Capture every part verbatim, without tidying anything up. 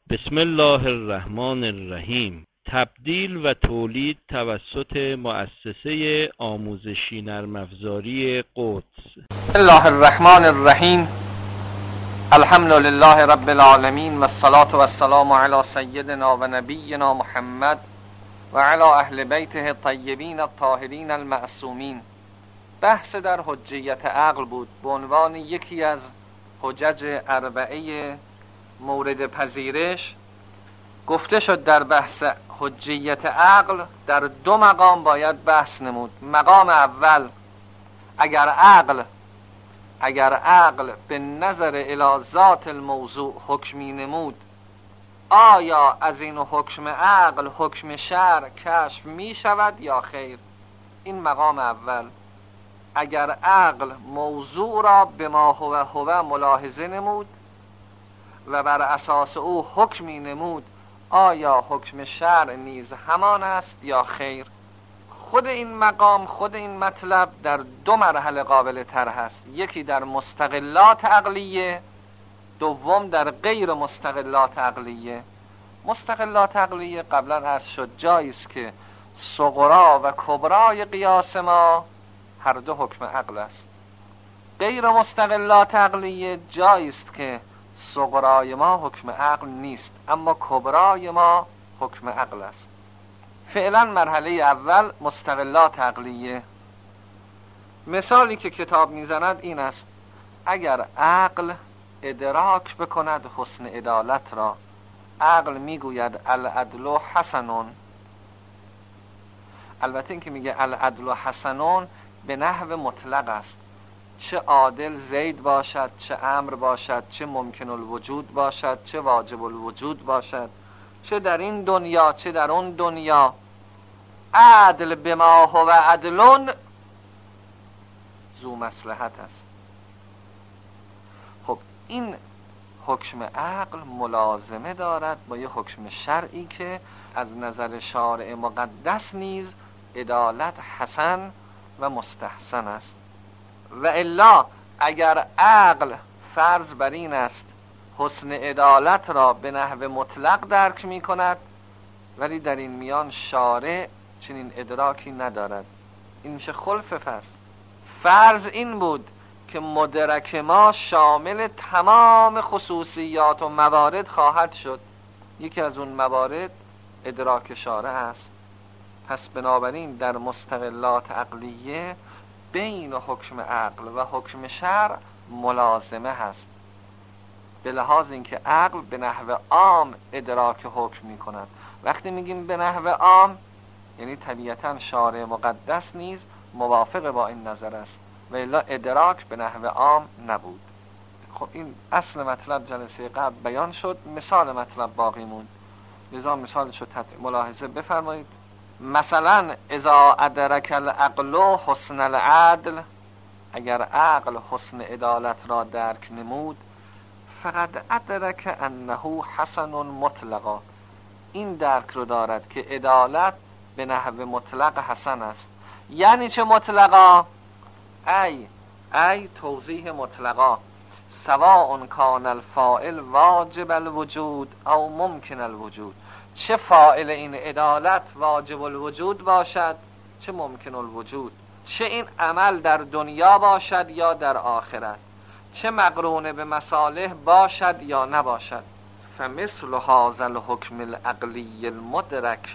بسم الله الرحمن الرحیم. تبدیل و تولید توسط مؤسسه آموزشی نرم افزاری قدس. بسم الله الرحمن الرحیم. الحمد لله رب العالمین و الصلاة و السلام علی سیدنا و نبینا محمد و علی اهل بیته الطیبین الطاهرین المعصومین. بحث در حجیت عقل بود به عنوان یکی از حجج اربعه مورد پذیرش. گفته شد در بحث حجیت عقل در دو مقام باید بحث نمود. مقام اول، اگر عقل اگر عقل به نظر الی ذات الموضوع حکمی نمود، آیا از این حکم عقل حکم شرع کشف می شود یا خیر؟ این مقام اول. اگر عقل موضوع را به ما هو هو ملاحظه نمود و بر اساس او حکمی نمود، آیا حکم شرع نیز همان است یا خیر؟ خود این مقام، خود این مطلب در دو مرحله قابل طرح است. یکی در مستقلات عقلیه، دوم در غیر مستقلات عقلیه. مستقلات عقلیه قبلا عرض شد جایی است که صغرا و کبرای قیاس ما هر دو حکم عقل است. غیر مستقلات عقلیه جایی است که صغرای ما حکم عقل نیست اما کبرای ما حکم عقل است. فعلا مرحله اول مستقلات عقلیه. مثالی که کتاب میزند این است: اگر عقل ادراک بکند حسن عدالت را، عقل میگوید العدل حسنون. البته این که میگه العدل حسنون به نحو مطلق است، چه عادل زید باشد، چه امر باشد، چه ممکن الوجود باشد، چه واجب الوجود باشد، چه در این دنیا چه در اون دنیا، عدل به ما هو عدلون ذو مصلحت است. خب این حکم عقل ملازمه دارد با یه حکم شرعی که از نظر شارع مقدس نیز عدالت حسن و مستحسن است. و الا اگر عقل فرض بر این است حسن عدالت را به نحو مطلق درک می کند، ولی در این میان شارع چنین ادراکی ندارد، این میشه خلف فرض. فرض این بود که مدرک ما شامل تمام خصوصیات و موارد خواهد شد. یکی از اون موارد ادراک شارع است. پس بنابراین در مستقلات عقلیه بین حکم عقل و حکم شرع ملازمه هست، به لحاظ اینکه عقل به نحو عام ادراک حکم می کند. وقتی میگیم به نحو عام یعنی طبیعتا شارع مقدس نیز موافق با این نظر است و الا ادراک به نحو عام نبود. خب این اصل مطلب جلسه قبل بیان شد، مثال مطلب باقی موند، لذا مثالشو ملاحظه بفرمایید. مثلا اذا ادرک العقل حسن العدل، اگر عقل حسن عدالت را درک نمود، فقط ادرک انه حسن مطلقا، این درک رو دارد که عدالت به نحو مطلق حسن است. یعنی چه مطلقا؟ ای ای توضیح مطلقا، سواء کان الفاعل واجب الوجود او ممکن الوجود، چه فاعل این عدالت واجب الوجود باشد چه ممکن الوجود، چه این عمل در دنیا باشد یا در آخرت، چه مقرون به مصالح باشد یا نباشد. فمثل هذا الحکم العقلی المدرک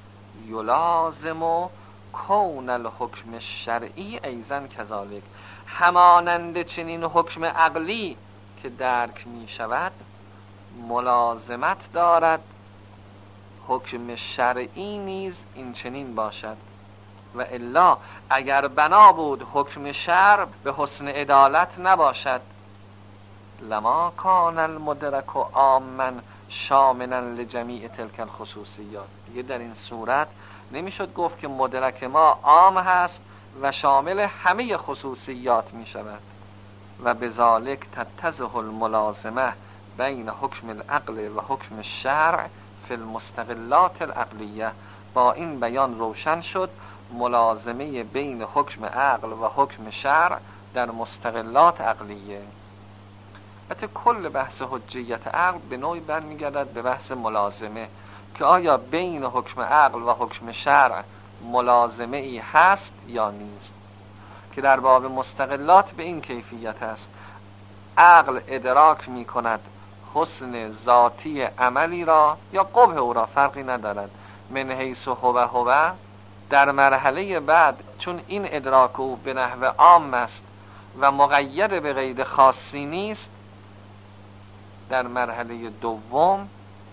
یلازم کون الحکم الشرعی ایضا کذالک، همانند چنین حکم عقلی که درک می شود ملازمت دارد حکم شرعی نیز این چنین باشد. و الا اگر بنا بود حکم شرع به حسن عدالت نباشد، لما کان المدرک عاما شاملا لجمیع تلک الخصوصیات، دیگه در این صورت نمیشد گفت که مدرک ما عام هست و شامل همه خصوصیات می شود. و بذالک تتضح الملازمه بین حکم العقل و حکم الشرع فی المستقلات العقلیه. با این بیان روشن شد ملازمه بین حکم عقل و حکم شرع در مستقلات عقلیه. البته کل بحث حجیت عقل به نوعی برمیگردد به بحث ملازمه، که آیا بین حکم عقل و حکم شرع ملازمه ای هست یا نیست، که در باب مستقلات به این کیفیت است: عقل ادراک می کند حسن ذاتی عملی را یا قبح او را، فرقی ندارد، من حیث هو هو. در مرحله بعد چون این ادراک او به نحو عام است و مقید به قید خاصی نیست، در مرحله دوم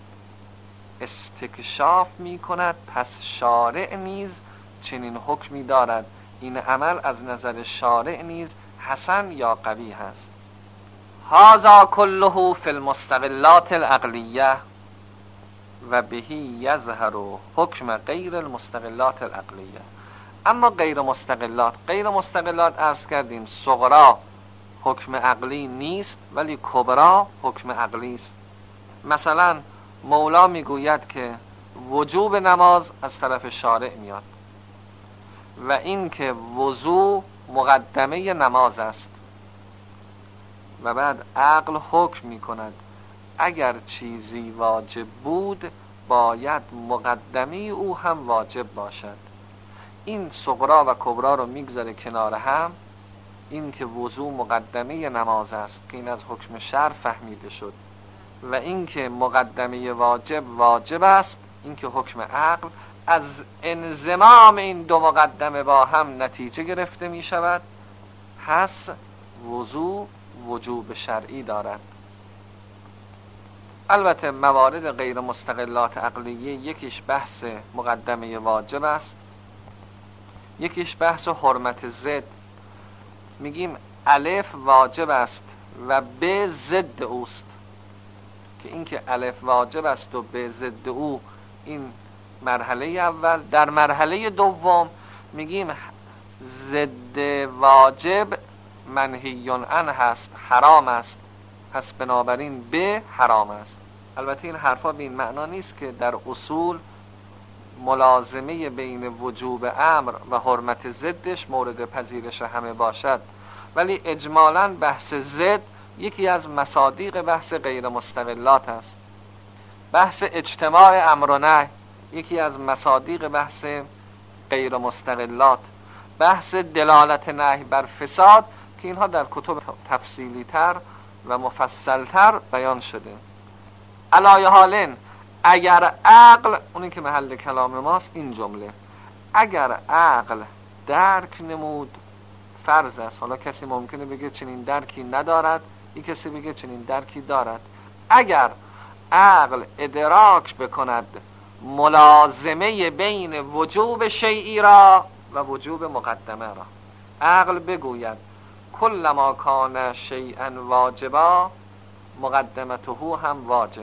استکشاف می کند پس شارع نیز چنین حکمی دارد، این عمل از نظر شارع نیز حسن یا قبیح است. هذا كله فی المستقلات العقلیه و بهی یظهر حکم غیر المستقلات العقلیه. اما غیر مستقلات غیر مستقلات عرض کردیم صغرا حکم عقلی نیست ولی کبرا حکم عقلی است. مثلا مولا میگوید که وجوب نماز از طرف شارع میاد و این که وضو مقدمه نماز است، و بعد عقل حکم میکند اگر چیزی واجب بود باید مقدمه او هم واجب باشد. این صغرا و کبرا رو میگذاره کنار هم. این که وضو مقدمه نماز است که این از حکم شرع فهمیده شد، و این که مقدمه واجب واجب است، این که حکم عقل. از انضمام این دو مقدمه با هم نتیجه گرفته می شود، پس وضو وجوب شرعی دارد. البته موارد غیر مستقلات عقلیه یکیش بحث مقدمه واجب است، یکیش بحث حرمت ضد. میگیم الف واجب است و ب ضد اوست، که این که الف واجب است و ب ضد او، این مرحله اول. در مرحله دوم میگیم ضد واجب منهی عنه هست، حرام است، پس بنابراین ب حرام است. البته این حرفا به این معنا نیست که در اصول ملازمه بین وجوب امر و حرمت ضدش مورد پذیرش همه باشد، ولی اجمالاً بحث ضد یکی از مصادیق بحث غیر مستقلات است. بحث اجتماع امر و نهی یکی از مصادیق بحث غیر مستقلات. بحث دلالت نهی بر فساد که اینها در کتب تفصیلی تر و مفصل تر بیان شده. علای حالن اگر عقل، اونی که محل کلام ماست این جمله، اگر عقل درک نمود فرض است. حالا کسی ممکنه بگه چنین درکی ندارد، یک کسی بگه چنین درکی دارد. اگر عقل ادراک بکند ملازمه بین وجوب شیئی را و وجوب مقدمه را، عقل بگوید کل ما کان شیئا واجبا مقدمته هم واجب،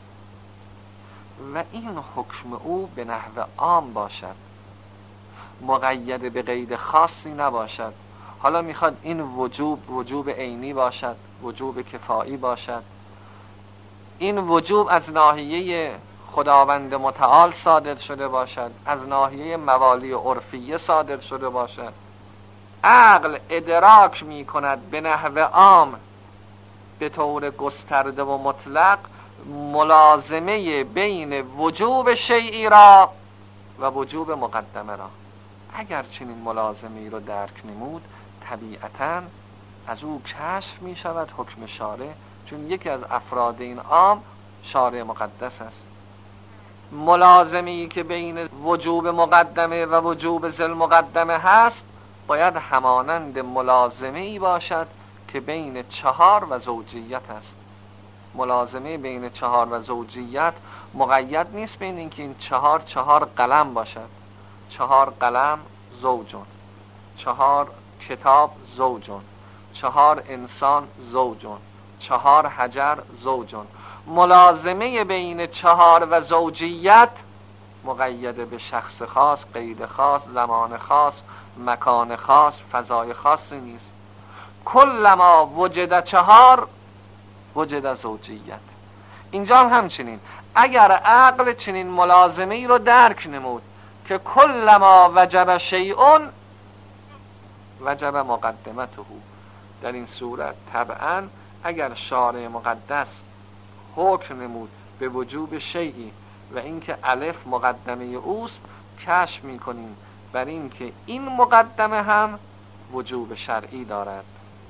و این حکم او به نحو عام باشد، مقید به قید خاصی نباشد. حالا میخواد این وجوب وجوب عینی باشد، وجوب کفایی باشد، این وجوب از ناحیه خداوند متعال صادر شده باشد، از ناحیه موالی عرفیه صادر شده باشد. عقل ادراک می کند به نحو عام به طور گسترده و مطلق ملازمه بین وجوب شیئی را و وجوب مقدمه را. اگر چنین ملازمه رو درک نمود، طبیعتاً از او کشف می شود حکم شارع، چون یکی از افراد این عام شارع مقدس است. ملازمه‌ای که بین وجوب مقدمه و وجوب ذل مقدمه هست باید همانند ملازمه‌ای باشد که بین چهار و زوجیت است. ملازمه بین چهار و زوجیت مقید نیست بین اینکه این چهار چهار قلم باشد، چهار قلم زوجون، چهار کتاب زوجون، چهار انسان زوجون، چهار حجر زوجون. ملازمه بین چهار و زوجیت مقید به شخص خاص، قید خاص، زمان خاص، مکان خاص، فضای خاصی نیست. کلما وجد چهار وجد زوجیت. اینجا هم همچنین اگر عقل چنین ملازمه ای رو درک نمود که کلما وجب شیئون وجب مقدمته، در این صورت طبعا اگر شارع مقدس حکم نمود به وجوب شیئی و اینکه الف مقدمه اوست، کشف میکنیم بر اینکه این مقدمه هم وجوب شرعی دارد.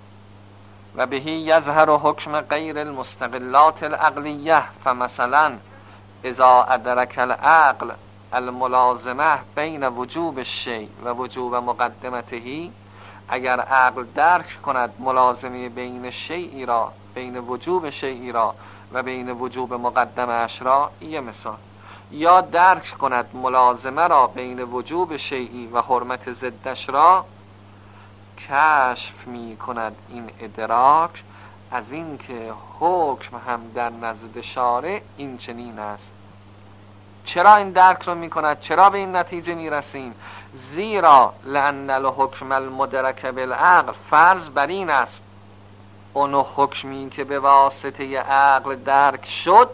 و بهی یظهر حکم غیر المستقلات العقلیه، فمثلا اذا ادرک العقل الملازمه بین وجوب الشیء و وجوب مقدمته، اگر عقل درک کند ملازمه بین شیئی را، بین وجوب شیئی را و بین وجوب مقدمه اش را، یه مثال، یا درک کند ملازمه را بین وجوب شیئی و حرمت ضدش را، کشف می کند این ادراک از این که حکم هم در نزد شارع این چنین است. چرا این درک رو می کند؟ چرا به این نتیجه می رسیم؟ زیرا لأن الحکم المدرک بالعقل، فرض بر این است اون حکمی که به واسطه عقل درک شد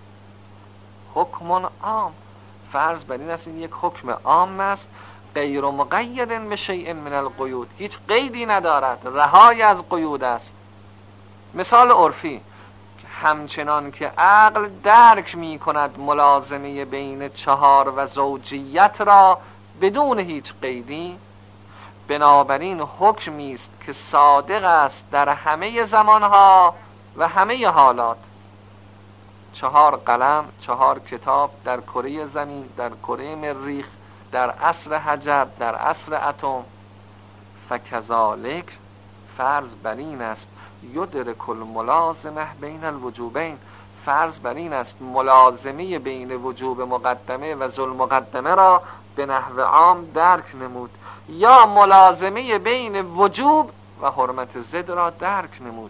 حکم عام، فرض بر این است این یک حکم عام است، غیر مقید به شیء من القیود، هیچ قیدی ندارد، رهای از قیود است. مثال عرفی، همچنان که عقل درک می کند ملازمه بین چهار و زوجیت را بدون هیچ قیدی، بنابراین حکمی است که صادق است در همه زمانها و همه حالات. چهار قلم، چهار کتاب در کره زمین، در کره مریخ، در عصر حجر، در عصر اتم. فکذالک، فرض بر این است یدرک الملازمه بین الوجوبین، فرض بر این است ملازمه بین وجوب مقدمه و ذل مقدمه را به نحو عام درک نمود، یا ملازمه بین وجوب و حرمت ضد را درک نمود.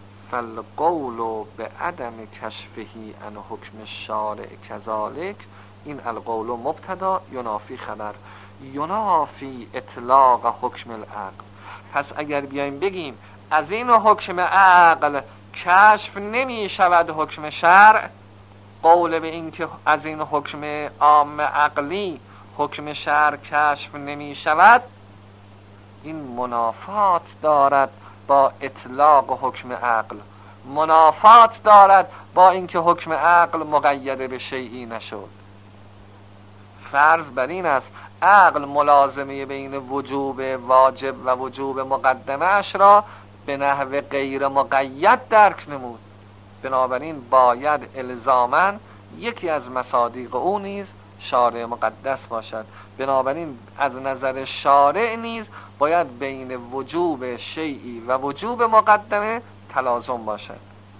فالقول به عدم کشفهی عن حکم الشارع کذالک، این القول مبتدا ینافی خبر، ینافی اطلاق حکم العقل. پس اگر بیایم بگیم از این حکم عقل کشف نمی شود حکم شرع، قول به این که از این حکم عام عقلی حکم شرع کشف نمی شود، این منافات دارد با اطلاق حکم عقل، منافات دارد با اینکه حکم عقل مقید به شیئی نشد. فرض بر این است عقل ملازمه بین وجوب واجب و وجوب مقدمه اش را به نحو غیر مقید درک نمود، بنابراین باید الزاماً یکی از مصادیق او نیز شارع مقدس باشد. بنابراین از نظر شارع نیز باید بین وجوب شیئی و وجوب مقدمه تلازم باشد.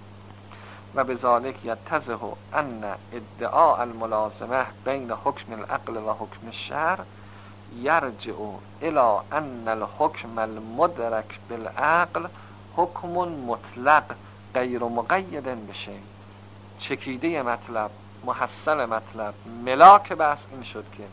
و بذالک یتضح ان ادعاء الملازمه بین حکم العقل و حکم الشرع یرجع الى ان الحکم المدرک بالعقل حکم مطلق غیر مقید بشیء. چکیده مطلب، محصل مطلب، ملاک بحث این شد که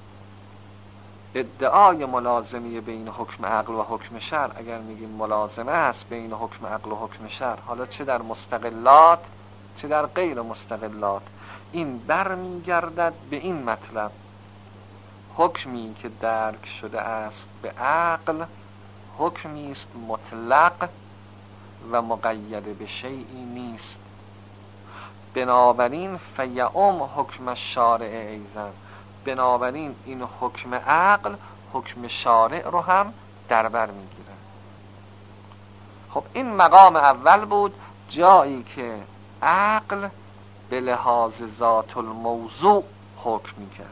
ادعای ملازمه بین حکم عقل و حکم شرع، اگر میگیم ملازمه است بین حکم عقل و حکم شرع، حالا چه در مستقلات چه در غیر مستقلات، این برمیگردد به این مطلب: حکمی که درک شده است به عقل حکمی است مطلق و مقید به شیئی نیست. بنابراین فیعم حکم الشارع ایضا، بنابراین این حکم عقل حکم شارع رو هم در بر میگیره. خب این مقام اول بود، جایی که عقل به لحاظ ذات الموضوع حکم میکرد.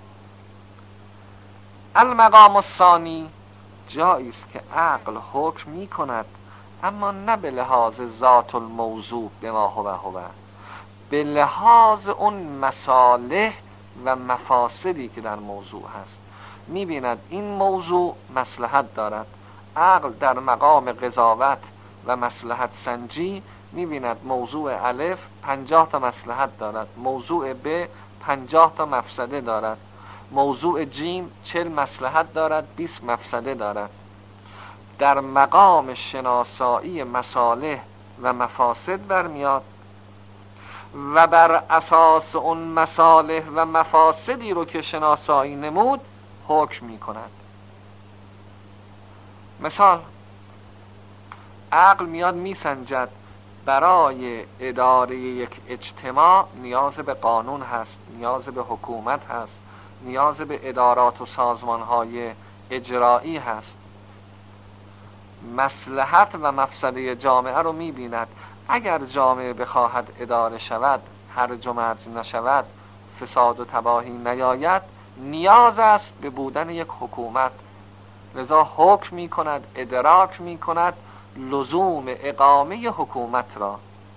المقام الثانی جایی است که عقل حکم میکند اما نه به لحاظ ذات الموضوع به ما هو هو، به لحاظ اون مصالح و مفاسدی که در موضوع هست. میبیند این موضوع مصلحت دارد، عقل در مقام قضاوت و مصلحت سنجی میبیند موضوع الف پنجاه تا مصلحت دارد، موضوع ب پنجاه تا مفسده دارد، موضوع جیم چل مصلحت دارد، بیست مفسده دارد. در مقام شناسایی مصالح و مفاسد برمیاد و بر اساس اون مصالح و مفاسدی رو که شناسایی نمود حکم می کند. مثال، عقل میاد می سنجد برای اداره یک اجتماع نیاز به قانون هست، نیاز به حکومت هست، نیاز به ادارات و سازمانهای اجرایی هست. مصلحت و مفسده جامعه رو می‌بیند. اگر جامعه بخواهد اداره شود، هرج و مرج نشود، فساد و تباهی نیاید، نیاز است به بودن یک حکومت. لذا حکم می کند، ادراک می کند لزوم اقامه حکومت را.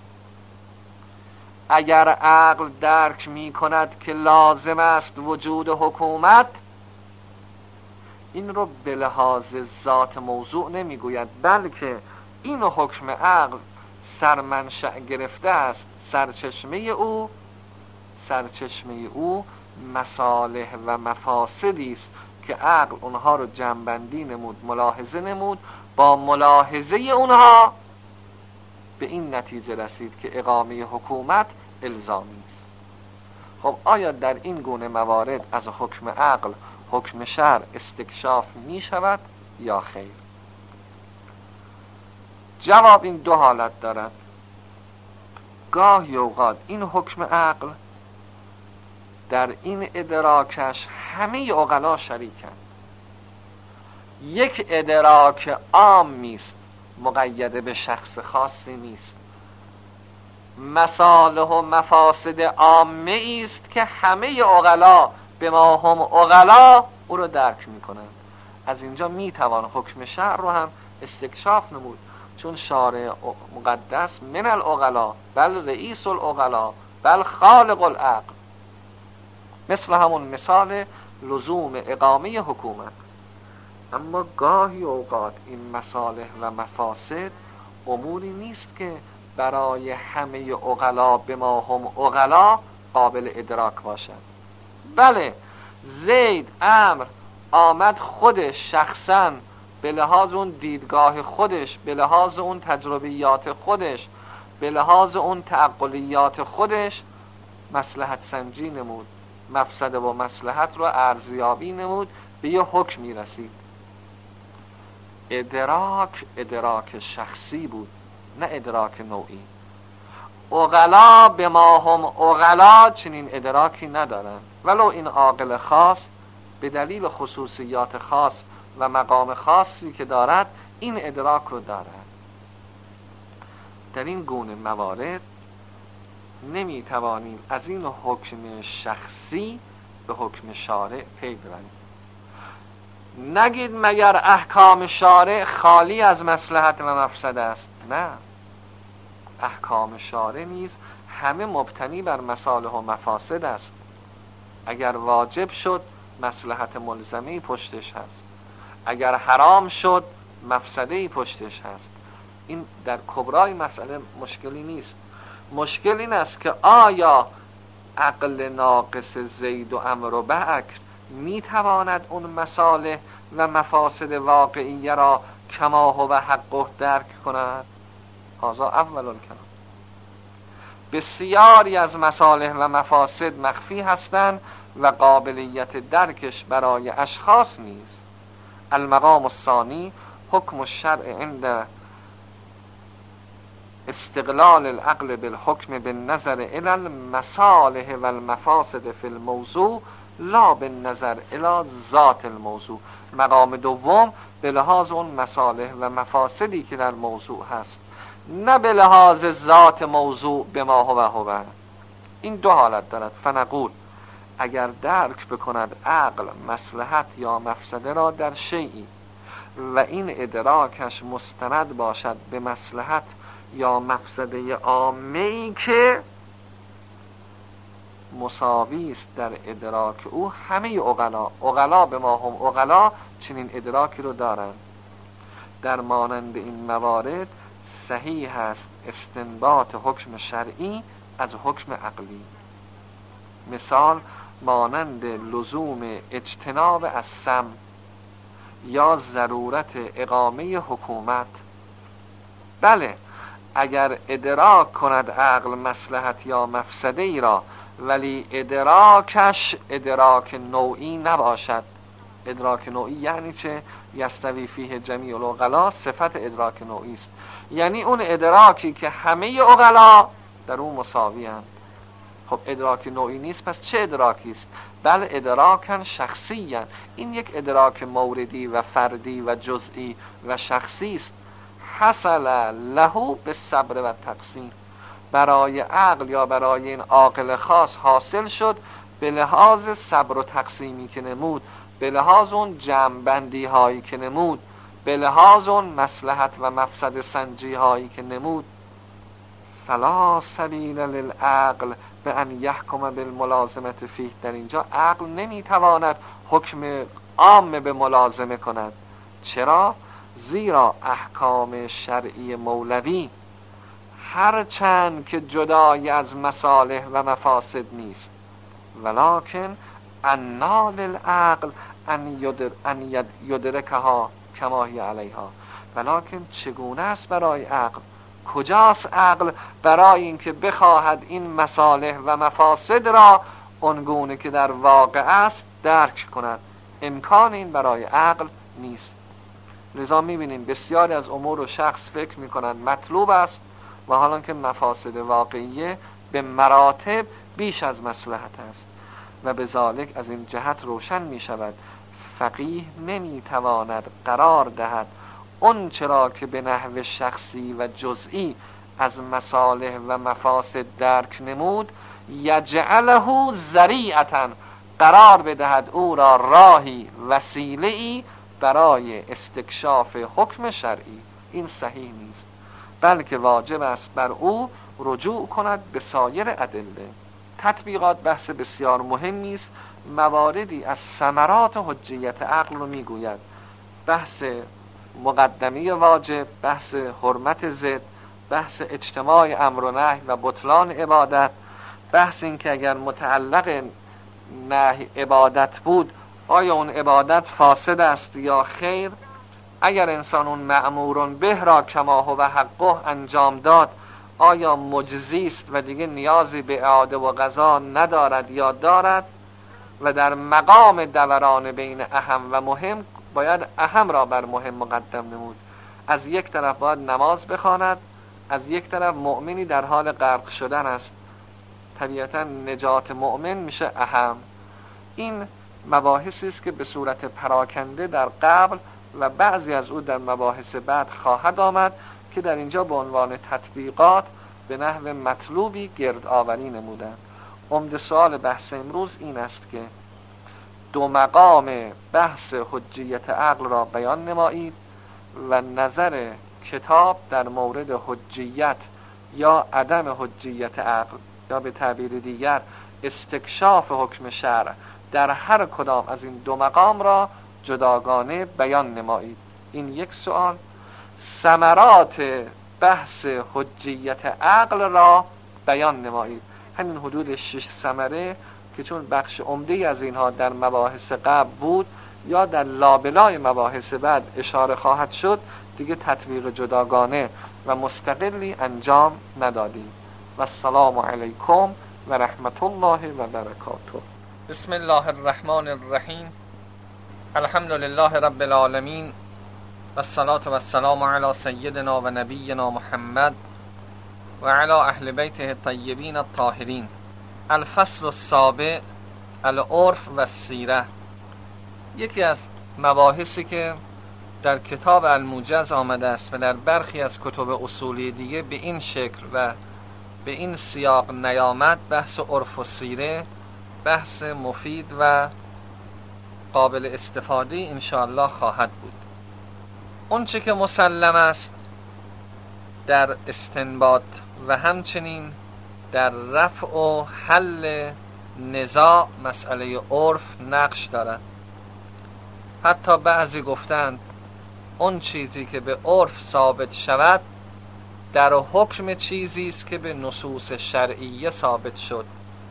اگر عقل درک می کند که لازم است وجود حکومت، این رو به لحاظ ذات موضوع نمی گوید، بلکه این حکم عقل سرمنشأ گرفته است. سرچشمه او سرچشمه او مصالح و مفاسدی است که عقل اونها رو جمع‌بندی نمود، ملاحظه نمود، با ملاحظه اونها به این نتیجه رسید که اقامه حکومت الزامی است. خب آیا در این گونه موارد از حکم عقل حکم شرع استکشاف می شود یا خیر؟ جواب این دو حالت دارد. گاهی اوقات این حکم عقل در این ادراکش همه عقلا شریکند. یک ادراک عام نیست، مقید به شخص خاصی نیست. مصالح و مفاسد عامه است که همه عقلا به ما هم عقلا او رو درک می کنند. از اینجا می توان حکم شرع رو هم استکشاف نمود، چون شارع مقدس من العقلا بل رئیس العقلا بل خالق العقل. مثل همون مثال لزوم اقامه حکومت. اما گاهی اوقات این مصالح و مفاسد اموری نیست که برای همه عقلا به ما هم عقلا قابل ادراک باشد. بله، زید امر آمد خودش شخصاً به لحاظ اون دیدگاه خودش، به لحاظ اون تجربیات خودش، به لحاظ اون تعقلیات خودش مصلحت سنجی نمود، مفسده و مصلحت رو ارزیابی نمود، به یه حکمی رسید. ادراک ادراک شخصی بود، نه ادراک نوعی. عقلا به ما هم عقلا چنین ادراکی ندارن، ولو این عاقل خاص به دلیل خصوصیات خاص و مقام خاصی که دارد این ادراک رو دارد. در این گونه موارد نمی توانیم از این حکم شخصی به حکم شارع پی ببریم. نگید مگر احکام شارع خالی از مصلحت و مفسده است. نه، احکام شارع نیز همه مبتنی بر مصالح و مفاسد است. اگر واجب شد مصلحت ملزمه پشتش هست، اگر حرام شد مفسده پشتش هست. این در کبرای مسئله مشکلی نیست. مشکل این است که آیا عقل ناقص زید و عمرو و بکر می تواند اون مصالح و مفاسد واقعیه را کما هو حقه درک کند؟ هذا اول الکلام. بسیاری از مصالح و مفاسد مخفی هستند و قابلیت درکش برای اشخاص نیست. المقام الثانی حکم الشرع عند استقلال العقل بالحکم بالنظر الى المصالح والمفاسد فی الموضوع لا بالنظر الى ذات الموضوع. مقام دوم به لحاظ اون مصالح و مفاسدی که در موضوع هست، نه به لحاظ ذات موضوع به ما هو هو. این دو حالت دارد. فنقول اگر درک بکند عقل مصلحت یا مفسده را در شیئی و این ادراکش مستند باشد به مصلحت یا مفسده عامه‌ای که مساوی است در ادراک او، همه عقلا عقلا به ما هم عقلا چنین ادراکی رو دارند. در مانند این موارد صحیح است استنباط حکم شرعی از حکم عقلی. مثال مانند لزوم اجتناب از سم یا ضرورت اقامه حکومت. بله، اگر ادراک کند عقل مصلحت یا مفسده ای را ولی ادراکش ادراک نوعی نباشد، ادراک نوعی یعنی چه؟ یستوی فیه جمیع العقلا صفت ادراک نوعی است، یعنی اون ادراکی که همه عقلا در اون مساوی هستند. خب ادراک نوعی نیست، پس چه ادراکی است؟ بل ادراکن شخصی هست. این یک ادراک موردی و فردی و جزئی و شخصی است. حصل له به صبر و تقسیم، برای عقل یا برای این عاقل خاص حاصل شد به لحاظ صبر و تقسیمی که نمود، به لحاظ اون جمع‌بندی هایی که نمود، به لحاظ اون مصلحت و مفسد سنجی هایی که نمود. فلا سبیل للعقل به ان یحکم بالملازمت فیه، در اینجا عقل نمیتواند حکم عام به ملازمه کند. چرا؟ زیرا احکام شرعی مولوی هرچند که جدای از مصالح و مفاسد نیست، ولکن انا للعقل ان یدر ان یدرکها کما هی علیها، ولکن چگونه است برای عقل، کجاست عقل برای اینکه بخواهد این مصالح و مفاسد را اونگونه که در واقع است درک کند؟ امکان این برای عقل نیست. لذا میبینیم بسیاری از امور و شخص فکر میکنند مطلوب است و حالا که مفاسد واقعیه به مراتب بیش از مصلحت است و به ذالک از این جهت روشن میشود فقیه نمیتواند قرار دهد اون چرا که به نحو شخصی و جزئی از مصالح و مفاسد درک نمود یجعله ذریعة، قرار بدهد او را راهی وسیله‌ای برای استکشاف حکم شرعی. این صحیح نیست، بلکه واجب است بر او رجوع کند به سایر ادله. تطبیقات بحث بسیار مهمی است. مواردی از ثمرات حجیت عقل رو میگوید. بحث مقدمی واجب، بحث حرمت ضد، بحث اجتماع امر و نهی و بطلان عبادت، بحث این که اگر متعلق نهی عبادت بود آیا اون عبادت فاسد است یا خیر، اگر انسان اون مأمورون به را کما هو حقه انجام داد آیا مجزی است و دیگه نیازی به اعاده و قضا ندارد یا دارد، و در مقام دوران بین اهم و مهم باید اهم را بر مهم مقدم نمود. از یک طرف باید نماز بخواند، از یک طرف مؤمنی در حال غرق شدن است، طبیعتا نجات مؤمن میشه اهم. این مباحثی است که به صورت پراکنده در قبل و بعضی از او در مباحث بعد خواهد آمد که در اینجا به عنوان تطبیقات به نحو مطلوبی گرد آوری نمودند. عمده سوال بحث امروز این است که دو مقام بحث حجیت عقل را بیان نمایید و نظر کتاب در مورد حجیت یا عدم حجیت عقل یا به تعبیر دیگر استکشاف حکم شرع در هر کدام از این دو مقام را جداگانه بیان نمایید. این یک سوال. ثمرات بحث حجیت عقل را بیان نمایید. همین حدود شش ثمره که چون بخش عمده از اینها در مباحث قبل بود یا در لابلای مباحث بعد اشاره خواهد شد دیگه تطبیق جداگانه و مستقلی انجام ندادیم. و السلام علیکم و رحمت الله و برکاته. بسم الله الرحمن الرحیم. الحمد لله رب العالمین و الصلاة و السلام علی سیدنا و نبینا محمد و علی اهل بیته الطیبین الطاهرین. الفصل السابع، العرف و السیره. یکی از مباحثی که در کتاب الموجز آمده است و در برخی از کتب اصولی دیگه به این شکل و به این سیاق نیامد، بحث عرف و سیره بحث مفید و قابل استفاده انشاءالله خواهد بود. اون چه که مسلم است در استنباط و همچنین در رفع و حل نزاع مسئله عرف نقش دارد. حتی بعضی گفتند اون چیزی که به عرف ثابت شود در حکم چیزی است که به نصوص شرعیه ثابت شد،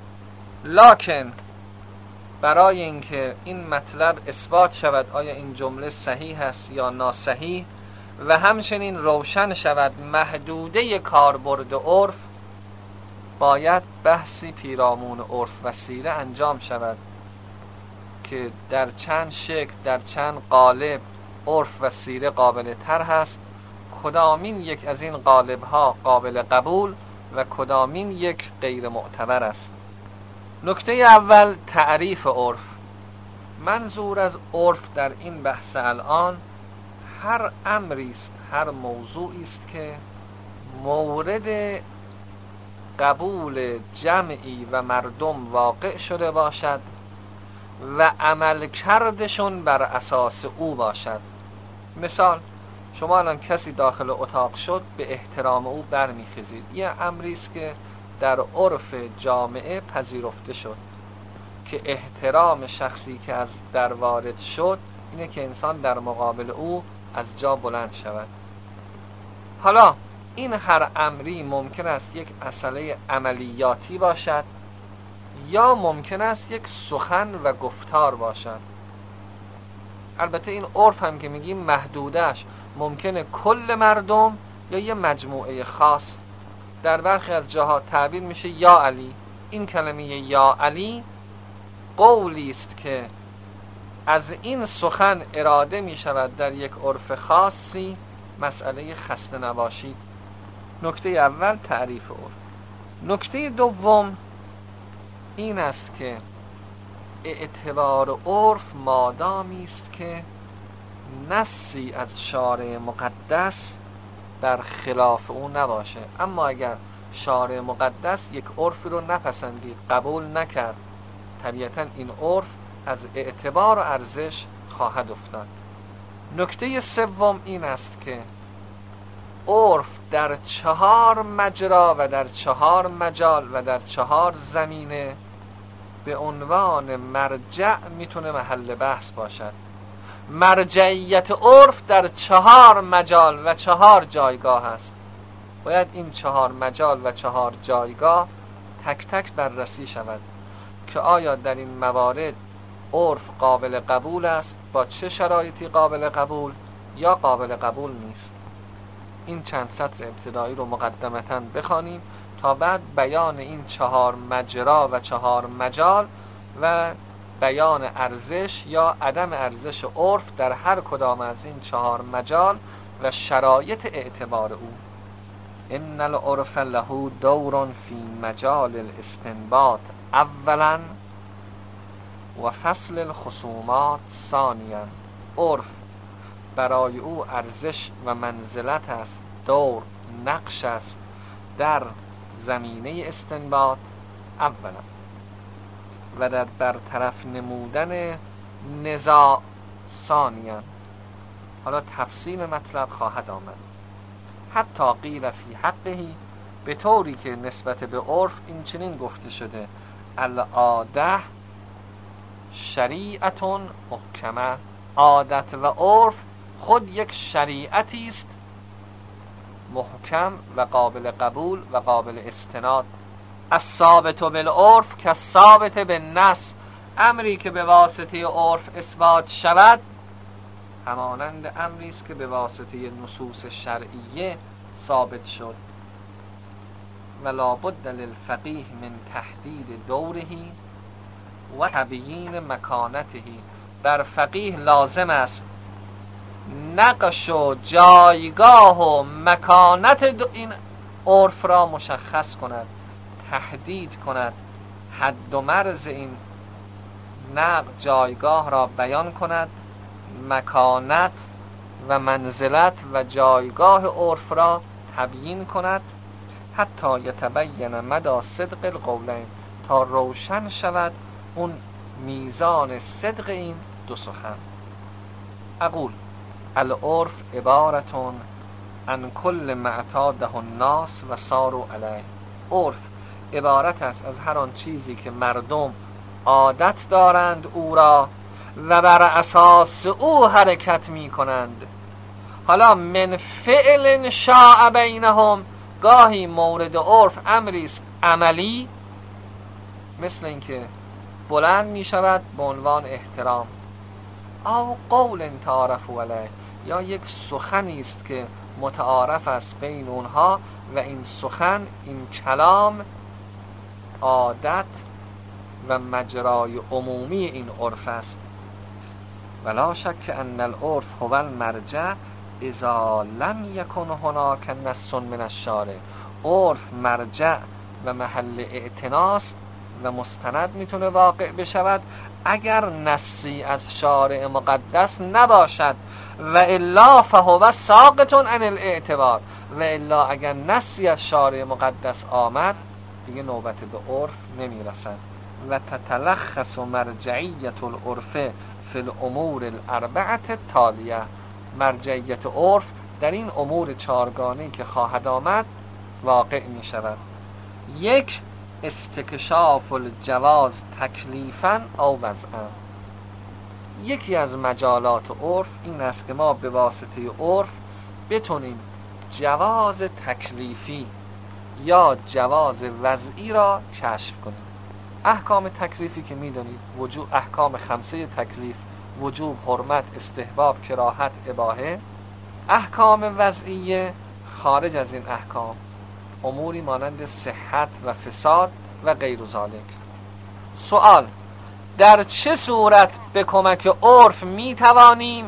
لکن برای اینکه این مطلب اثبات شود آیا این جمله صحیح است یا ناصحیح و همچنین روشن شود محدوده کاربرد عرف، باید بحثی پیرامون عرف و سیره انجام شود که در چند شکل، در چند قالب عرف و سیره قابل تر هست، کدامین یک از این قالب ها قابل قبول و کدامین یک غیر معتبر است. نکته اول تعریف عرف. منظور از عرف در این بحث الان هر امری است، هر موضوعی است که مورد قبول جمعی و مردم واقع شده باشد و عمل کردشون بر اساس او باشد. مثال، شما الان کسی داخل اتاق شد، به احترام او برمیخیزید. یه امری است که در عرف جامعه پذیرفته شد که احترام شخصی که از در وارد شد اینه که انسان در مقابل او از جا بلند شود. حالا این هر امری ممکن است یک مسئله عملیاتی باشد یا ممکن است یک سخن و گفتار باشد. البته این عرف هم که میگیم محدودش ممکنه کل مردم یا یه مجموعه خاص. در برخی از جاها تعبیر میشه یا علی. این کلمه یا علی قولی است که از این سخن اراده میشود در یک عرف خاصی مسئله خسته نباشید. نکته اول تعریف عرف. نکته دوم این است که اعتبار عرف مادامی است که نصی از شارع مقدس در خلاف او نباشه. اما اگر شارع مقدس یک عرفی رو نپسندید، قبول نکرد، طبیعتا این عرف از اعتبار و ارزش خواهد افتاد. نکته سوم این است که عرف در چهار مجرا و در چهار مجال و در چهار زمینه به عنوان مرجع میتونه محل بحث باشد. مرجعیت عرف در چهار مجال و چهار جایگاه است. باید این چهار مجال و چهار جایگاه تک تک بررسی شود که آیا در این موارد عرف قابل قبول است، با چه شرایطی قابل قبول یا قابل قبول نیست. این چند سطر ابتدایی رو مقدمتاً بخوانیم تا بعد بیان این چهار مجرا و چهار مجال و بیان ارزش یا عدم ارزش عرف در هر کدام از این چهار مجال و شرایط اعتبار او. ان العرف له دور فی مجال الاستنباط اولا و فصل الخصومات ثانیا. عرف برای او ارزش و منزلت است، دور، نقش است در زمینه استنباط اولا و در برطرف نمودن نزاع ثانیا. حالا تفصیل مطلب خواهد آمد. حتی قیل فی حقهی، به طوری که نسبت به عرف این چنین گفته شده: العاده شریعتون محکمه. عادت و عرف خود یک شریعتی است محکم و قابل قبول و قابل استناد. الثابت بالعرف کالثابت بالنص. امری که به واسطه عرف اثبات شود همانند امری است که به واسطه نصوص شرعیه ثابت شد. ولا بد للفقیه من تحدید دوره و تبیین مکانته. بر فقیه لازم است نقش و جایگاه و مکانت این عرف را مشخص کند، تحدید کند، حد و مرز این نقش جایگاه را بیان کند، مکانت و منزلت و جایگاه عرف را تبیین کند، حتی یتبین مدى صدق القولین، تا روشن شود اون میزان صدق این دو سخن. اقول العرف عبارتون عن کل ما اعتاده الناس و صاروا علیه. عرف عبارت است از هر آن چیزی که مردم عادت دارند او را و بر اساس او حرکت می کنند. حالا من فعل شاع بینهم، گاهی مورد عرف امری است عملی، مثل اینکه بلند می شود به عنوان احترام، او قول تعارف علیه، یا یک سخنی است که متعارف است بین اونها و این سخن، این کلام عادت و مجرای عمومی این عرف است. ولا شک ان العرف هو المرجع اذا لم یکن هناک نص من الشارع. عرف مرجع و محل اعتناس و مستند میتونه واقع بشود اگر نصی از شارع مقدس نباشد، و الا فهو ساقط عن الاعتبار. و الا اگر نصی از شارع مقدس آمد دیگه نوبت به عرف نمیرسد. و تتلخص مرجعیت العرف فی الامور الاربعه التالیه. مرجعیت عرف در این امور چارگانه‌ای که خواهد آمد واقع می شود. یک، استکشاف الجواز تکلیفاً او وضعاً. یکی از مجالات عرف این است که ما به واسطه عرف بتونیم جواز تکلیفی یا جواز وضعی را کشف کنیم. احکام تکلیفی که میدونید وجوب، احکام خمسه تکلیف، وجوب، حرمت، استحباب، کراهت، اباحه. احکام وضعیه خارج از این احکام، اموری مانند صحت و فساد و غیر ذالک. سوال: در چه صورت به کمک عرف می توانیم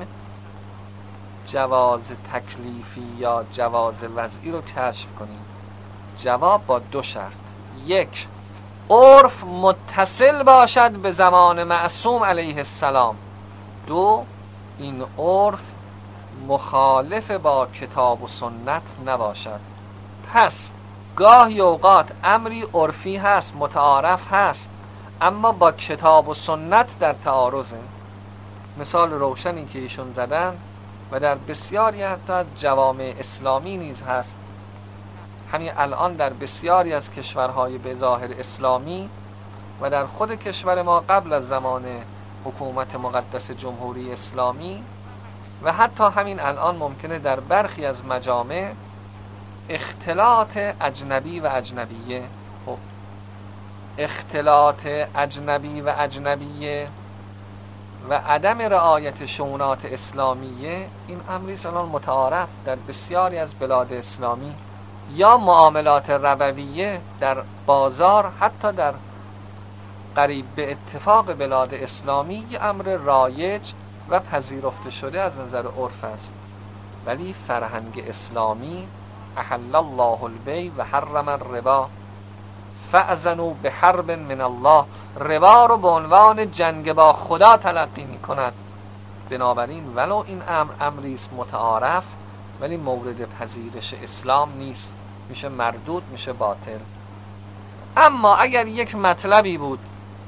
جواز تکلیفی یا جواز وضعی رو کشف کنیم؟ جواب با دو شرط. یک، عرف متصل باشد به زمان معصوم علیه السلام. دو، این عرف مخالف با کتاب و سنت نباشد. پس گاهی اوقات امری عرفی هست، متعارف هست، اما با کتاب و سنت در تعارضه. مثال روشنی که ایشون زدن و در بسیاری حتی از جوامع اسلامی نیز هست. همین الان در بسیاری از کشورهای به ظاهر اسلامی و در خود کشور ما قبل از زمان حکومت مقدس جمهوری اسلامی و حتی همین الان ممکنه در برخی از مجامع اختلاط اجنبی و اجنبیه. خب اختلاط اجنبی و اجنبیه و عدم رعایت شؤونات اسلامیه این امری الان متعارف در بسیاری از بلاد اسلامی، یا معاملات ربویه در بازار، حتی در قریب به اتفاق بلاد اسلامی یه امر رایج و پذیرفته شده از نظر عرف است. ولی فرهنگ اسلامی احل الله البیع و حرم الربا فاذنوا بحرب من الله، ربا رو به عنوان جنگ با خدا تلقی می کند. بنابراین ولو این امر امری است متعارف ولی مورد پذیرش اسلام نیست، میشه مردود، میشه باطل. اما اگر یک مطلبی بود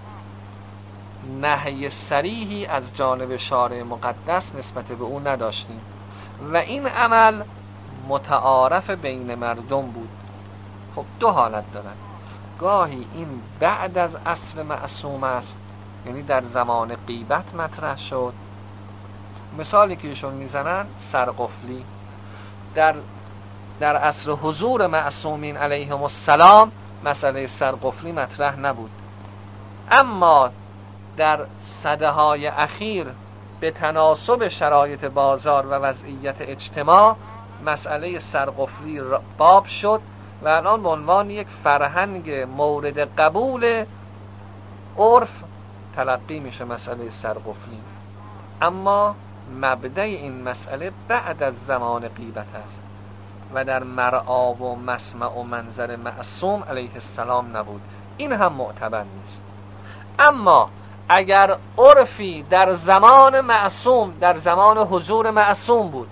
نهی صریحی از جانب شارع مقدس نسبت به او نداشتیم و این عمل متعارف بین مردم بود، خب دو حالت دارد. گاهی این بعد از عصر معصوم است، یعنی در زمان غیبت مطرح شد. مثالی که ایشون میزنن سرقفلی. در در عصر حضور معصومین علیهم السلام مسئله سرقفلی مطرح نبود، اما در سده‌های اخیر به تناسب شرایط بازار و وضعیت اجتماع مسئله سرقفلی باب شد و الان به عنوان یک فرهنگ مورد قبول عرف تلقی میشه مسئله سرقفلی. اما مبدأ این مسئله بعد از زمان غیبت است و در مرعا و مسمع و منظر معصوم علیه السلام نبود. این هم معتبر نیست. اما اگر عرفی در زمان معصوم، در زمان حضور معصوم بود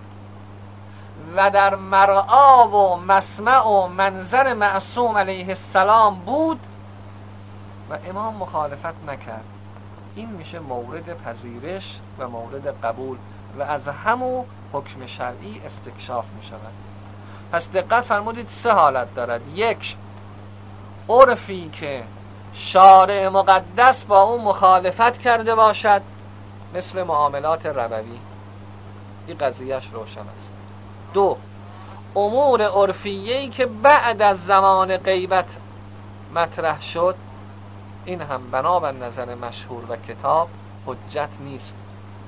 و در مرعا و مسمع و منظر معصوم علیه السلام بود و امام مخالفت نکرد، این میشه مورد پذیرش و مورد قبول و از همون حکم شرعی استکشاف میشود. پس دقت فرمودید سه حالت دارد. یک، عرفی که شارع مقدس با اون مخالفت کرده باشد، مثل معاملات ربوی، این قضیهش روشن است. دو، امور عرفیه‌ای که بعد از زمان غیبت مطرح شد، این هم بنابر نظر مشهور و کتاب حجت نیست.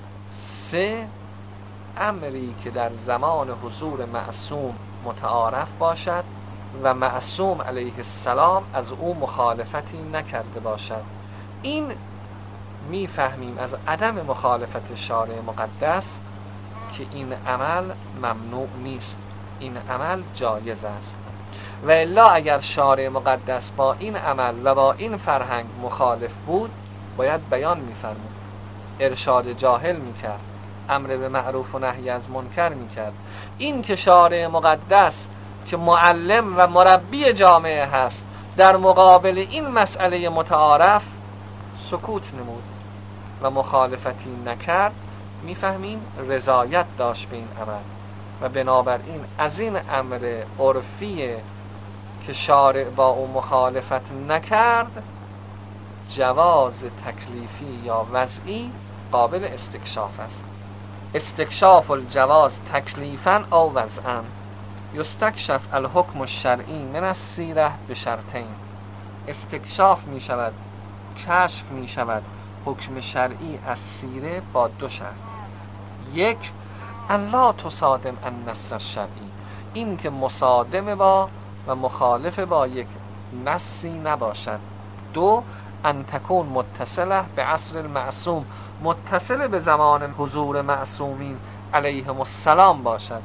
سه، امری که در زمان حضور معصوم متعارف باشد و معصوم علیه السلام از او مخالفتی نکرده باشد، این میفهمیم از عدم مخالفت شارع مقدس که این عمل ممنوع نیست، این عمل جایز است. و الا اگر شارع مقدس با این عمل و با این فرهنگ مخالف بود باید بیان میفرمود، ارشاد جاهل میکرد، امر به معروف و نهی از منکر میکرد. این که شارع مقدس که معلم و مربی جامعه هست در مقابل این مسئله متعارف سکوت نمود و مخالفتی نکرد، میفهمیم رضایت داشت به این عمل و بنابراین از این امر عرفی که شارع با او مخالفت نکرد جواز تکلیفی یا وضعی قابل استکشاف است. استکشاف الجواز تکلیفاً او وضعاً. یستکشف الحکم الشرعی من السیره به شرطین. استکشاف می شود، کشف می شود حکم شرعی از سیره با دو شرط. یک، ان لا تصادم النص الشرعی، این که مصادم با و مخالف با یک نصی نباشد. دو، ان تکون متصله به عصر المعصوم، متصل به زمان حضور معصومین علیهم السلام باشد.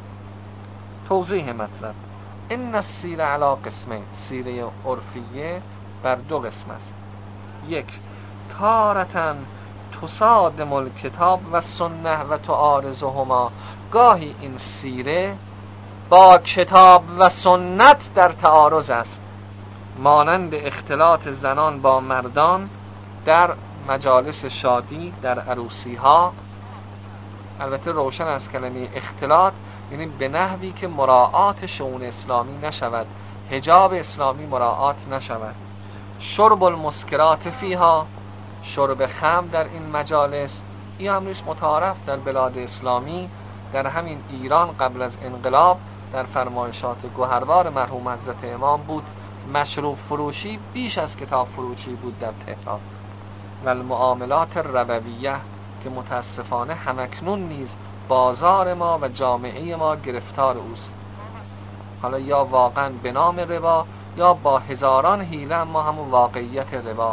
توضیح مطلب: ان السیره علی قسمه، سیره عرفیه بر دو قسم است. یک، تارةً تصادم الکتاب و سنه و تعارضهما، گاهی این سیره با کتاب و سنت در تعارض است، مانند اختلاط زنان با مردان در مجالس شادی، در عروسی ها. البته روشن از کلمه اختلاط یعنی به نحوی که مراعات شؤون اسلامی نشود، حجاب اسلامی مراعات نشود. شرب المسکرات فیها، شرب خمر در این مجالس، این هم نیست متعارف در بلاد اسلامی. در همین ایران قبل از انقلاب در فرمایشات گوهربار مرحوم حضرت امام بود مشروب فروشی بیش از کتاب فروشی بود در تهران. و المعاملات الربویه که متاسفانه همکنون نیز بازار ما و جامعه ما گرفتار اوست. حالا یا واقعا به نام ربا یا با هزاران حیله، اما همون واقعیت ربا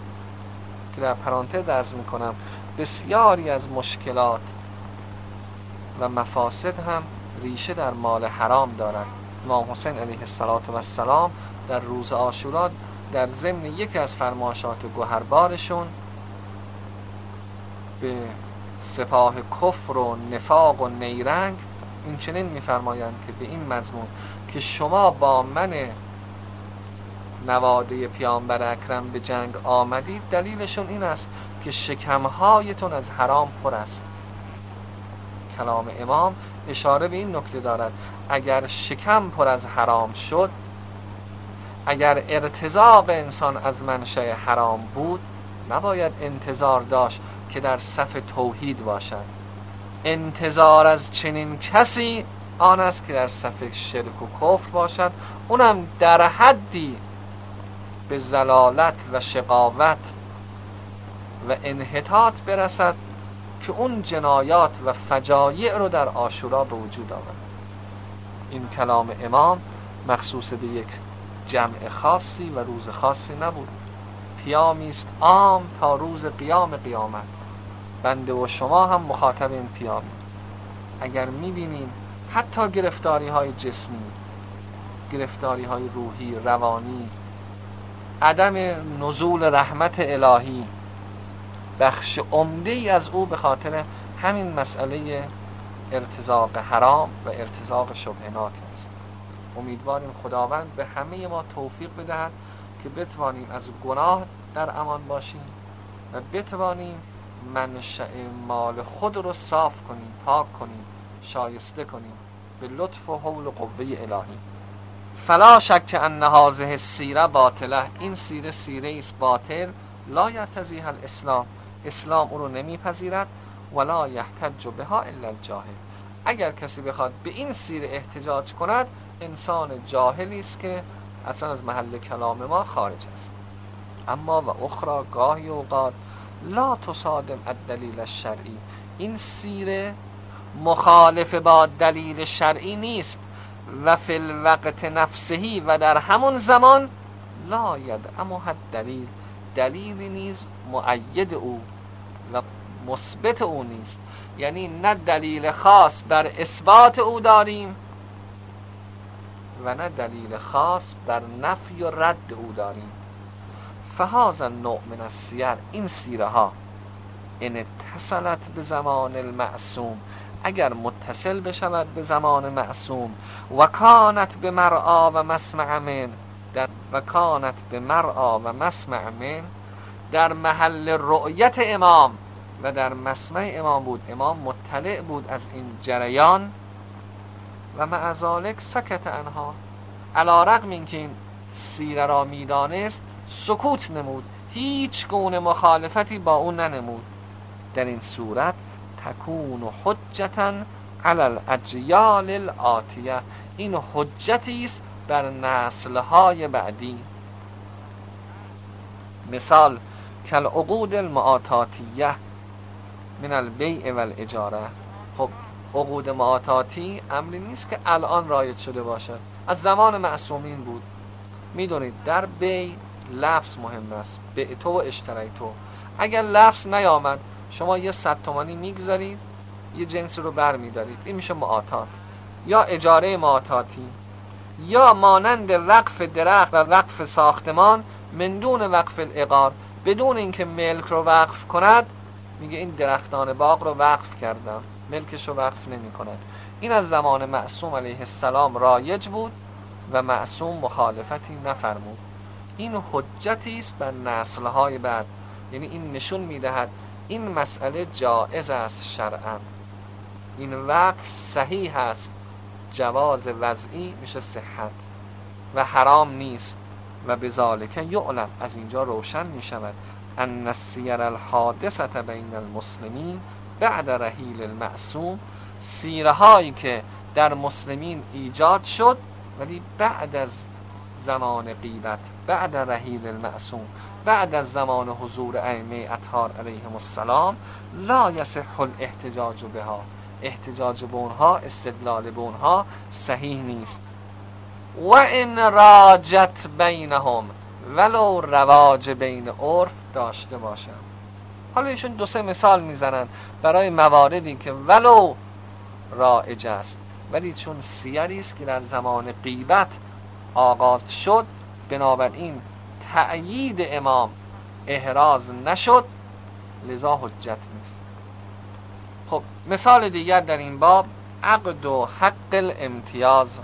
که در پرانتز عرض میکنم بسیاری از مشکلات و مفاسد هم ریشه در مال حرام دارد. امام حسین علیه السلام در روز عاشورا در ضمن یکی از فرمایشات گوهربارشون به سپاه کفر و نفاق و نیرنگ این چنین میفرمایند که به این مضمون که شما با من نواده پیامبر اکرم به جنگ آمدید، دلیلشون این است که شکمهایتون از حرام پر است. کلام امام اشاره به این نکته دارد اگر شکم پر از حرام شد، اگر ارتزاق انسان از منشأ حرام بود، نباید انتظار داشت که در صف توحید باشد. انتظار از چنین کسی آن است که در صف شرک و کفر باشد، اونم در حدی به ضلالت و شقاوت و انحطاط برسد که اون جنایات و فجایع رو در عاشورا به وجود آورد. این کلام امام مخصوص به یک جمع خاصی و روز خاصی نبود، پیامی است عام تا روز قیام قیامت. بنده و شما هم مخاطب این پیامی. اگر می‌بینیم حتی گرفتاری های جسمی، گرفتاری های روحی، روانی، عدم نزول رحمت الهی، بخش عمده ای از او به خاطر همین مسئله ارتزاق حرام و ارتزاق شبهات است. امیدواریم خداوند به همه ما توفیق بدهد که بتوانیم از گناه در امان باشیم و بتوانیم منشأ مال خود رو صاف کنیم، پاک کنیم، شایسته کنیم به لطف و حول و قوه الهی. فلا شک ان هذه السیره باطله، این سیره سیره است باطل، لا یرتضیها الاسلام، اسلام او رو نمیپذیرد، ولا یحتج بها الا الجاهل. اگر کسی بخواد به این سیره احتجاج کند انسان جاهلی است که اصلا از محل کلام ما خارج است. اما و اخرى گاهی اوقات لا تصادم الدلیل الشرعی، این سیره مخالف با دلیل شرعی نیست و فی الوقت نفسهی و در همون زمان لا یدعمها الدلیل، دلیلی نیز مؤید او و مثبت او نیست. یعنی نه دلیل خاص بر اثبات او داریم و نه دلیل خاص بر نفی و رد او داریم. فهذا النوع من السیر، این سیره ها ان اتصلت به زمان المعصوم، اگر متصل بشود به زمان معصوم، و کانت به مرعا و مسمع من، در و کانت به مرعا و مسمع من، در محل رؤیت امام و در مسمع امام بود، امام مطلع بود از این جریان، و مع ذلک سکت عنها، علی رغم اینکه این سیره را میدانست سکوت نمود، هیچ گونه مخالفتی با اون ننمود. در این صورت تکون حجتا علی الاجیال الآتیه، این حجتی است بر نسل‌های بعدی. مثال کالعقود المعاتاتیه من البیع و الاجاره. خب عقود معاتاتی امری نیست که الان رایج شده باشد، از زمان معصومین بود. میدونید در بیع لفظ مهم است، بعتو و اشتریتو. اگر لفظ نیامد شما یه صد تومانی میگذارید یه جنس رو بر میدارید، این میشه معاتات یا اجاره معاتاتی. یا مانند وقف درخت و وقف ساختمان من دون وقف العقار، بدون اینکه ملک رو وقف کند میگه این درختان باغ رو وقف کردم، ملکش رو وقف نمی کند. این از زمان معصوم علیه السلام رایج بود و معصوم مخالفتی نفرمود. این حجتی است بر نسل‌های بعد، یعنی این نشون میدهد این مسئله جائز است شرعاً، این وقف صحیح است، جواز وضعی میشه صحت و حرام نیست. و بذالک یعلم، از اینجا روشن میشود ان السیر الحادثه بین المسلمین بعد رحیل المعصوم، سیره هایی که در مسلمین ایجاد شد ولی بعد از زمان غیبت، بعد رحیل المعصوم، بعد از زمان حضور ائمه اطهار علیهم السلام، لا یصح الاحتجاج بها، احتجاج به اونها، استدلال به اونها صحیح نیست. و ان راجت بینهم، ولو رواج بین عرف داشته باشن. حالا ایشون دو سه مثال میزنن برای مواردی که ولو رایج است ولی چون سیری است که در زمان غیبت آغاز شد، بنابراین تأیید امام احراز نشد، لذا حجت نیست. خب مثال دیگر در این باب عقد و حق الامتیاز.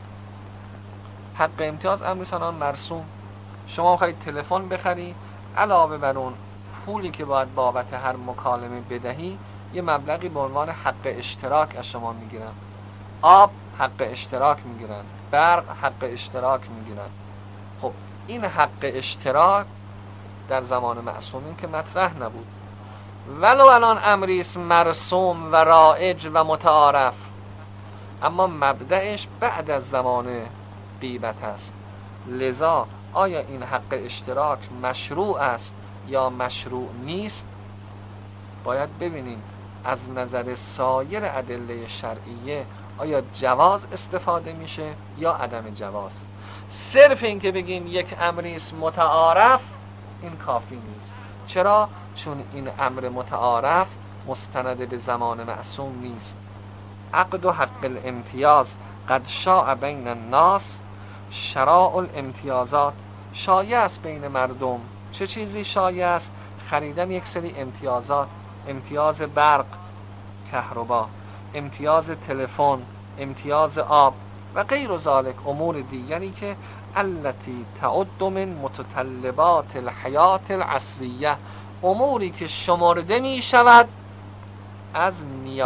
حق امتیاز امر سنان مرسوم. شما میخواید تلفن بخری، علاوه بر اون پولی که باید بابت هر مکالمه بدهی یه مبلغی به عنوان حق اشتراک از شما میگیرن. آب حق اشتراک میگیرن، برق حق اشتراک میگیرن. خب این حق اشتراک در زمان معصومین که مطرح نبود، ولو الان امری است مرسوم و رائج و متعارف، اما مبدأش بعد از زمان غیبت است. لذا آیا این حق اشتراک مشروع است یا مشروع نیست؟ باید ببینیم از نظر سایر ادله شرعیه آیا جواز استفاده میشه یا عدم جواز. صرف این که بگیم یک امری است متعارف این کافی نیست. چرا؟ چون این امر متعارف مستند به زمان معصوم نیست. عقد و حق الامتیاز قد شاع بین الناس، شراء الامتیازات، شایع است بین مردم. چه چیزی شایع است؟ خریدن یک سری امتیازات، امتیاز برق، کهربا، امتیاز تلفن، امتیاز آب و غیر ذالک، امور دیگری که التي تعد من متطلبات الحیات العصریه، اموری که شمرده می شود از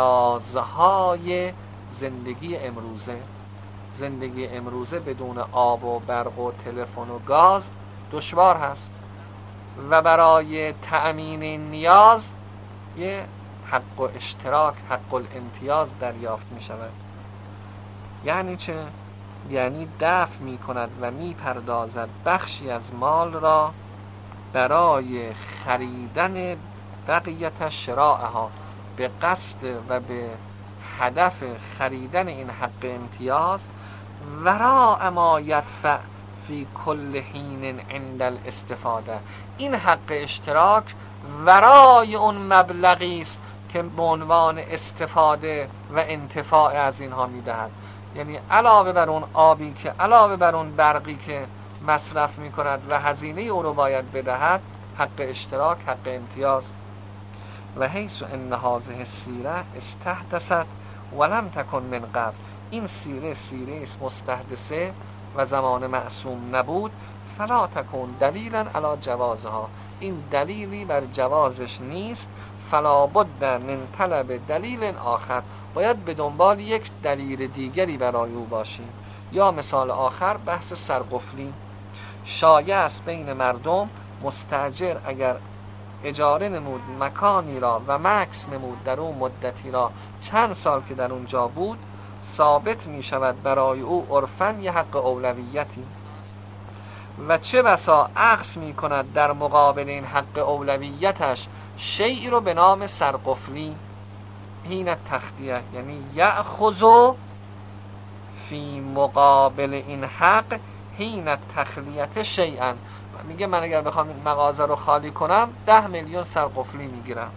نیازهای زندگی امروزه. زندگی امروزه بدون آب و برق و تلفن و گاز دشوار هست و برای تأمین نیاز یه حق و اشتراک، حق الامتیاز دریافت می شود. یعنی چه؟ یعنی دفع می کند و می پردازد بخشی از مال را برای خریدن بقیت شراعها، به قصد و به هدف خریدن این حق امتیاز، وراء ما یدفع فی کل حین عند الاستفاده. این حق اشتراک ورای اون مبلغی است که به عنوان استفاده و انتفاع از اینها میدهد. یعنی علاوه بر اون آبی که علاوه بر اون برقی که مصرف میکند و هزینه او رو باید بدهد، حق اشتراک، حق امتیاز. و حیث ان هذه السیره استحدثت ولم تکن من قبل، این سیره سیره است مستحدثه و زمان معصوم نبود، فلا تکن دلیلا علی جوازها، این دلیلی بر جوازش نیست. فلا بد من طلب دلیل آخر، باید به دنبال یک دلیل دیگری برای او باشیم. یا مثال آخر بحث سرقفلی. شایع است بین مردم مستاجر اگر اجاره نمود مکانی را و مکث نمود در اون مدتی را، چند سال که در اونجا بود، ثابت می شود برای او عرفاً یه حق اولویتی. و چه بسا عکس می کند در مقابل این حق اولویتش شیعی رو به نام سرقفلی. حین تخدیه یعنی یأخذ فی مقابل این حق حین تخلیت شیئا، میگه من اگر بخوام این مغازه رو خالی کنم ده میلیون سرقفلی میگیرم.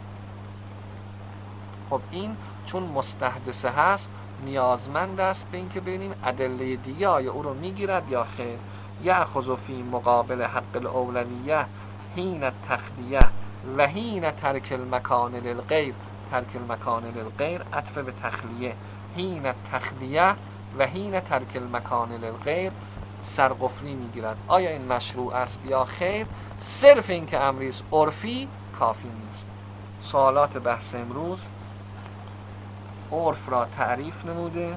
خب این چون مستحدثه هست نیازمند است به این که ببینیم ادله دیگه آیا او رو میگیرد یا خیر. یأخذ فی مقابل حق الاولویه حین تخلیه و حین ترک المکان للغیر، ترک المکان للغیر عطف به تخلیه، حین تخلیه و حین ترک المکان للغیر سرقفلی میگیرد. آیا این مشروع است یا خیر؟ صرف این که امری است عرفی کافی نیست. سوالات بحث امروز: عرف را تعریف نموده،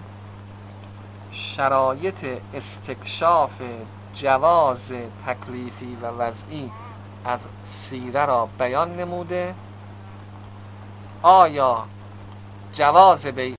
شرایط استکشاف جواز تکلیفی و وضعی از سیره را بیان نموده، آیا جواز بیع